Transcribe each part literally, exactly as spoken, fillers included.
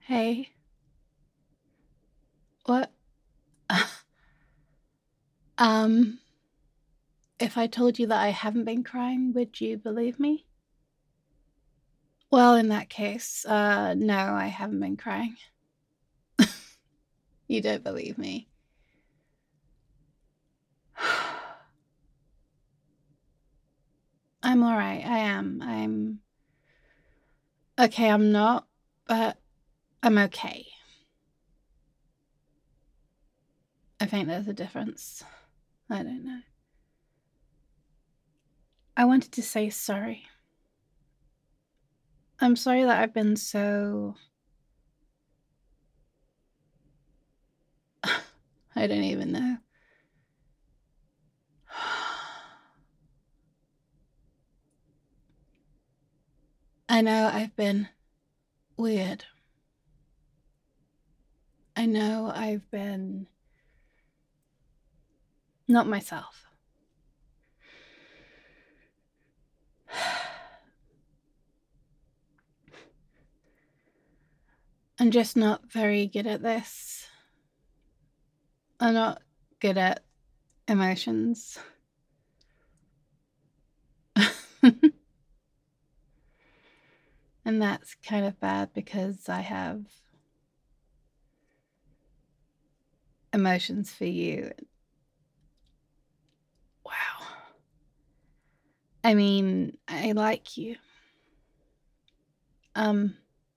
Hey, what? um, if I told you that I haven't been crying, would you believe me? Well, in that case, uh, no, I haven't been crying. You don't believe me. I'm alright. I am. I'm okay. I'm not, but I'm okay. I think there's a difference. I don't know. I wanted to say sorry. I'm sorry that I've been so. I don't even know. I know I've been weird. I know I've been not myself. I'm just not very good at this. I'm not good at emotions. And that's kind of bad because I have emotions for you. Wow. I mean, I like you. Um,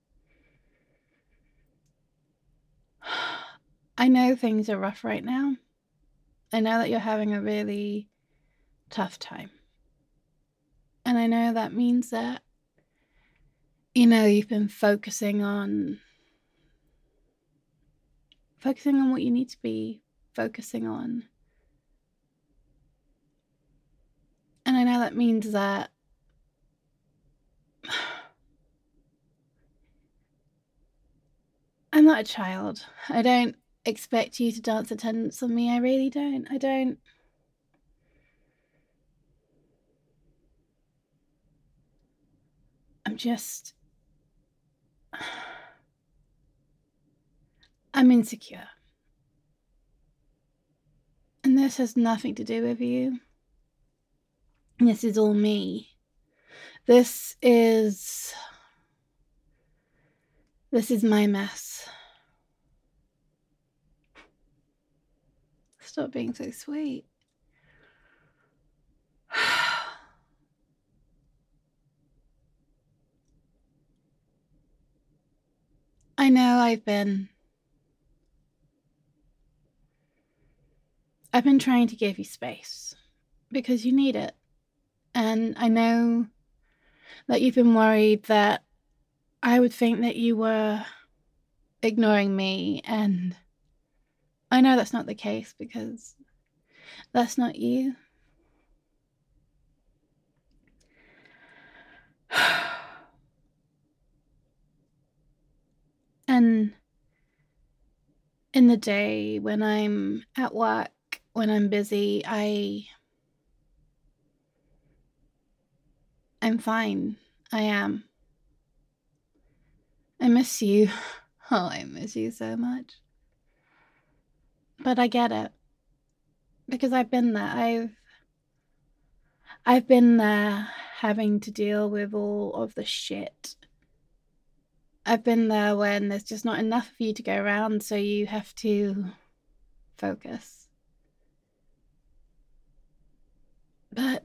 I know things are rough right now. I know that you're having a really tough time. And I know that means that, you know, you've been focusing on focusing on what you need to be focusing on. And I know that means that I'm not a child. I don't expect you to dance attendance on me. I really don't. I don't. I'm just. I'm insecure. And this has nothing to do with you. This is all me. This is. This is my mess. Stop being so sweet. I know I've been. I've been trying to give you space because you need it. And I know that you've been worried that I would think that you were ignoring me, and I know that's not the case because that's not you. And in the day when I'm at work, when I'm busy, I I'm fine. I am. I miss you. Oh, I miss you so much. But I get it because I've been there. I've I've been there having to deal with all of the shit. I've been there when there's just not enough of you to go around, so you have to focus. But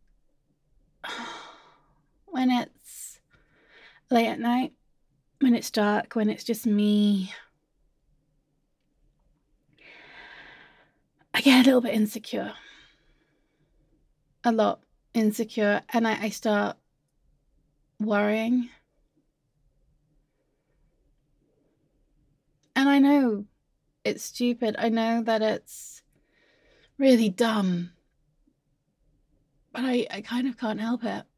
when it's late at night, when it's dark, when it's just me, I get a little bit insecure. A lot insecure. And I, I start worrying. And I know it's stupid. I know that it's really dumb. But I, I kind of can't help it.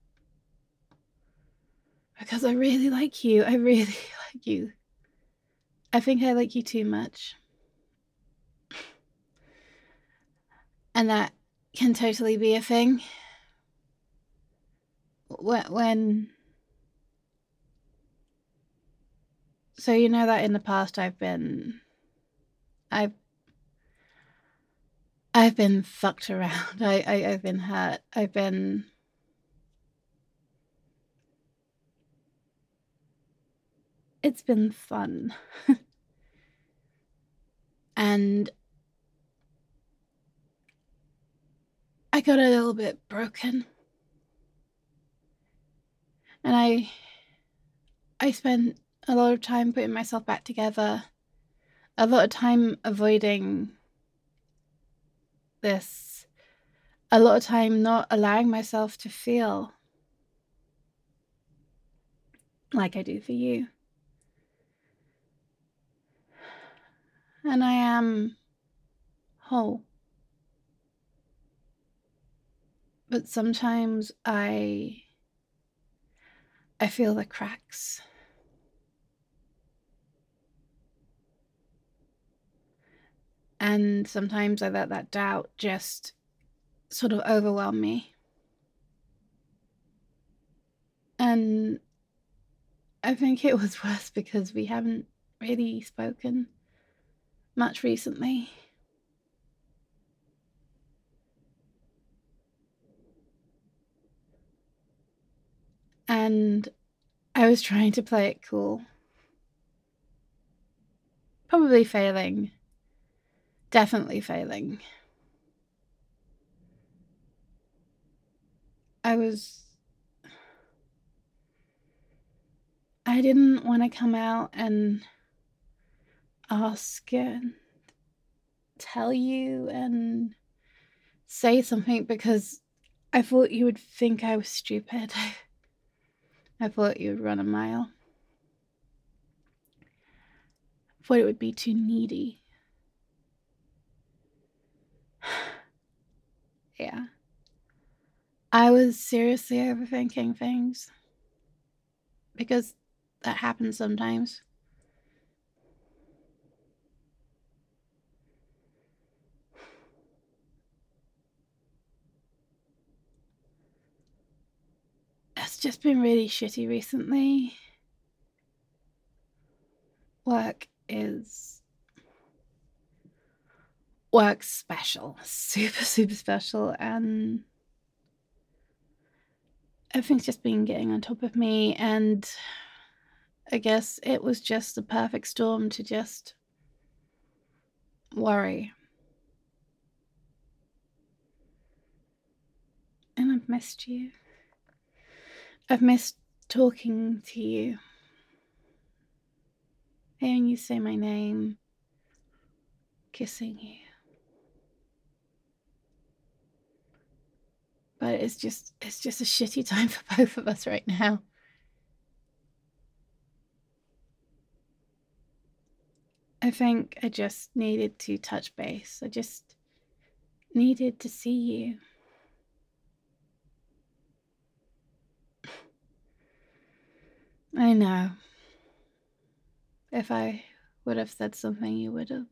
Because I really like you. I really like you. I think I like you too much. And that can totally be a thing. When So you know that in the past I've been I've I've been fucked around. I, I I've been hurt. I've been it's been fun. And I got a little bit broken. And I I spent a lot of time putting myself back together. A lot of time avoiding this. A lot of time not allowing myself to feel like I do for you. And I am whole. But sometimes I I feel the cracks. And sometimes I let that doubt just sort of overwhelm me. And I think it was worse because we haven't really spoken much recently. And I was trying to play it cool. Probably failing. Definitely failing. I was. I didn't want to come out and ask and tell you and say something because I thought you would think I was stupid. I thought you would run a mile. I thought it would be too needy. Yeah. I was seriously overthinking things because that happens sometimes. It's just been really shitty recently. Work is work's special, super super special, and everything's just been getting on top of me. And I guess it was just the perfect storm to just worry. And I've missed you. I've missed talking to you, hearing you say my name, kissing you. But it's just it's just a shitty time for both of us right now. I think I just needed to touch base. I just needed to see you. I know. If I would have said something, you would have.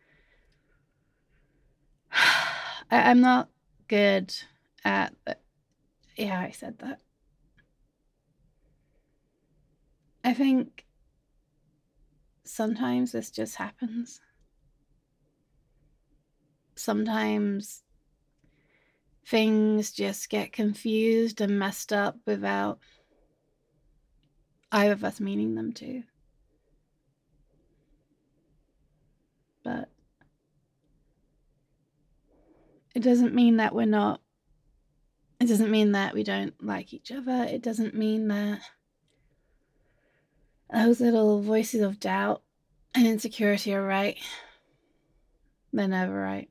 I, I'm not good at. Yeah, I said that. I think sometimes this just happens. Sometimes things just get confused and messed up without either of us meaning them to. But it doesn't mean that we're not. It doesn't mean that we don't like each other. It doesn't mean that those little voices of doubt and insecurity are right. They're never right.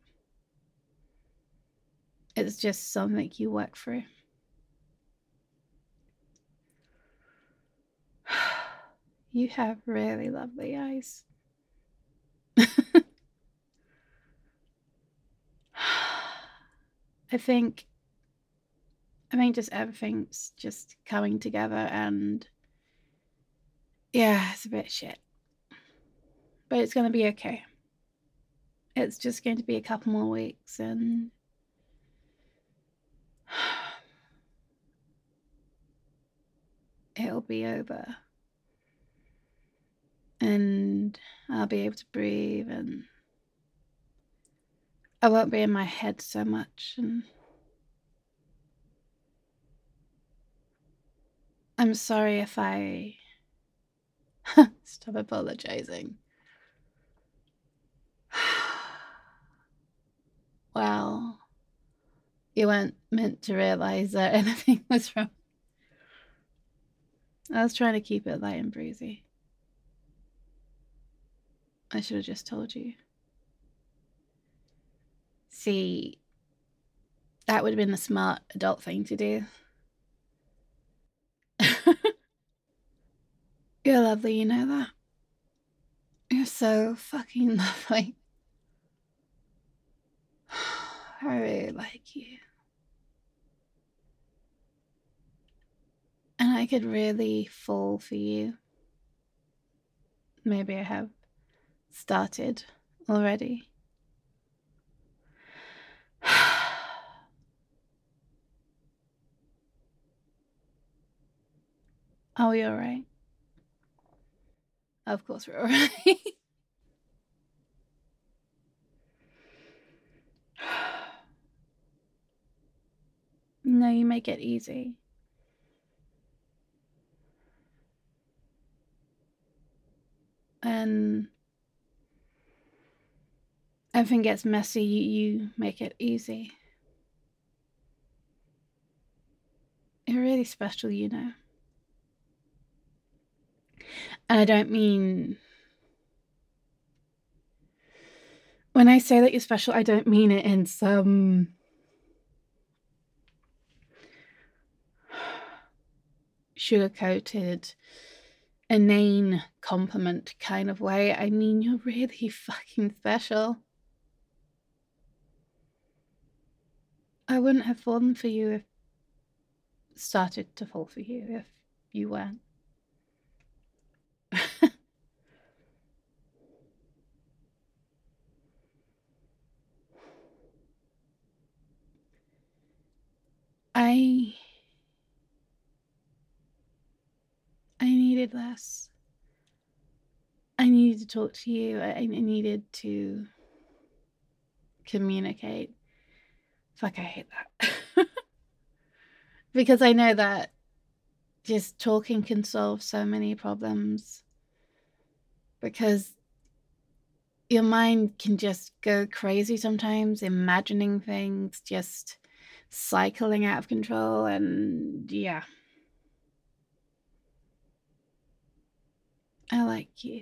It's just something you work through. You have really lovely eyes. I think I think just everything's just coming together, and yeah, it's a bit shit. But it's gonna be okay. It's just going to be a couple more weeks and it'll be over. And I'll be able to breathe, and I won't be in my head so much. And I'm sorry if I stop apologizing. Well, you weren't meant to realize that anything was wrong. I was trying to keep it light and breezy. I should have just told you. See, that would have been the smart adult thing to do. You're lovely, you know that? You're so fucking lovely. I really like you. And I could really fall for you. Maybe I have started already. Oh, you're right. Of course we're all right. No, you make it easy. And everything gets messy, you, you make it easy. You're really special, you know. And I don't mean... When I say that you're special, I don't mean it in some... sugar-coated, inane compliment kind of way. I mean, you're really fucking special. I wouldn't have fallen for you if started to fall for you if you weren't. I I needed this. I needed to talk to you. I, I needed to communicate. Fuck, I hate that. Because I know that just talking can solve so many problems. Because your mind can just go crazy sometimes, imagining things, just cycling out of control, and yeah. I like you.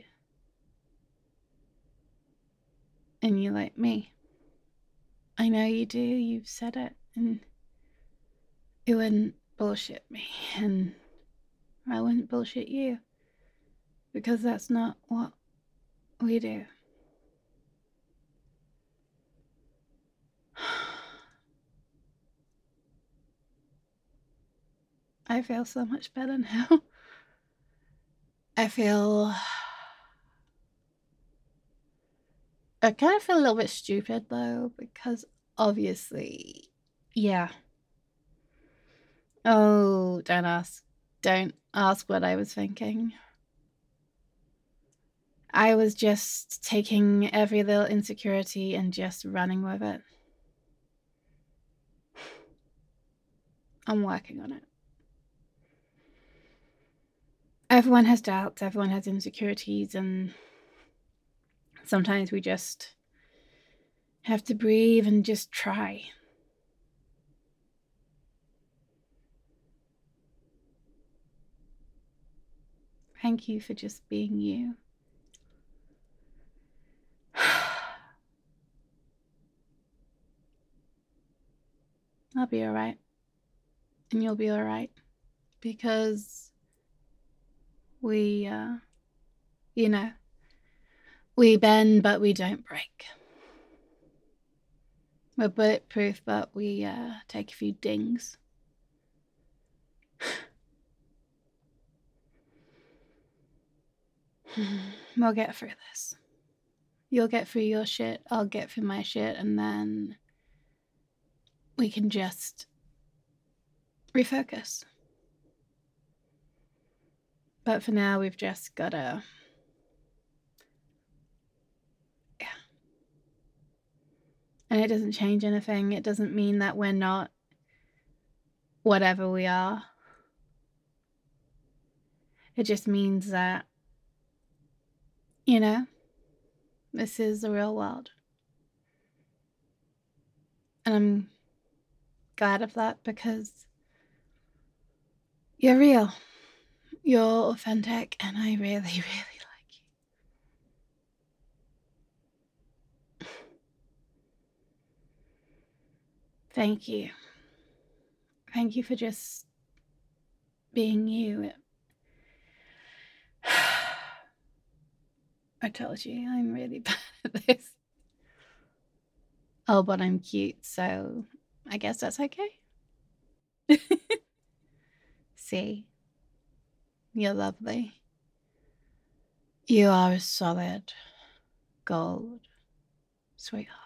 And you like me. I know you do, you've said it, and you wouldn't bullshit me, and I wouldn't bullshit you. Because that's not what we do. I feel so much better now. I feel... I kind of feel a little bit stupid though, because obviously, yeah. Oh, don't ask. Don't ask what I was thinking. I was just taking every little insecurity and just running with it. I'm working on it. Everyone has doubts, everyone has insecurities, and sometimes we just have to breathe and just try. Thank you for just being you. I'll be alright. And you'll be alright. Because we, uh, you know, we bend, but we don't break. We're bulletproof, but we uh, take a few dings. We'll get through this. You'll get through your shit, I'll get through my shit, and then we can just refocus. But for now, we've just gotta And it doesn't change anything. It doesn't mean that we're not whatever we are. It just means that, you know, this is the real world. And I'm glad of that because you're real. You're authentic, and I really, really like you. Thank you. Thank you for just being you. I told you, I'm really bad at this. Oh, but I'm cute, so I guess that's okay. See, you're lovely. You are a solid gold, sweetheart.